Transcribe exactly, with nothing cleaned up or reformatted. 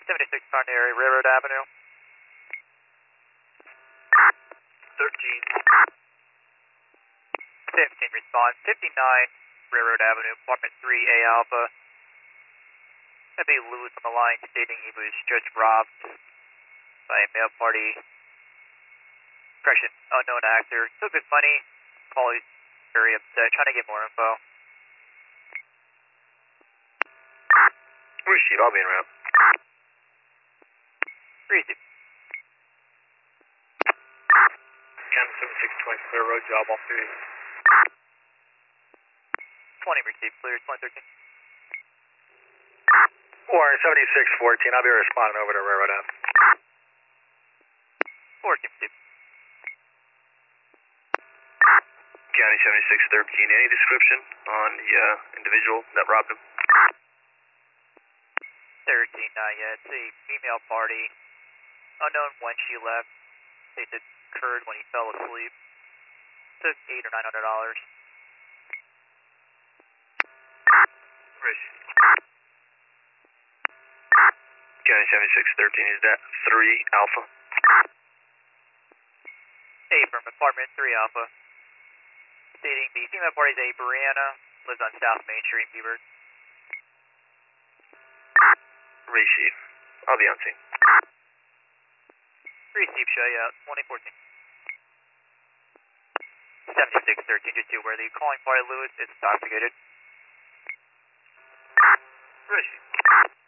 seventy-six Primary Railroad Avenue. thirteen. fifteen response, fifty-nine Railroad Avenue, apartment three A Alpha. That'd be Lewis on the line stating he was just robbed by a male party. Correction, unknown actor. Took his money. Paulie's very upset, trying to get more info. Receive, I'll be en route. Receive. County seventy-six twenty, clear road job off three. twenty received, clear, twenty thirteen. Warren seventy-six fourteen, I'll be responding over to Railroad Ave. fourteen received. County seventy-six thirteen, any description on the uh, individual that robbed him? thirteen, not yet. It's a female party. Unknown when she left. They said occurred when he fell asleep. Took eight or nine hundred dollars. County seventy-six thirteen, is that three Alpha? Hey, from apartment three Alpha. Stating the female party is a Brianna, lives on South Main Street, Beaver. Receive. I'll be on scene. Receive, show you out, twenty fourteen. seventy-six thirteen, just to where the calling party, Lewis, is intoxicated. Receive.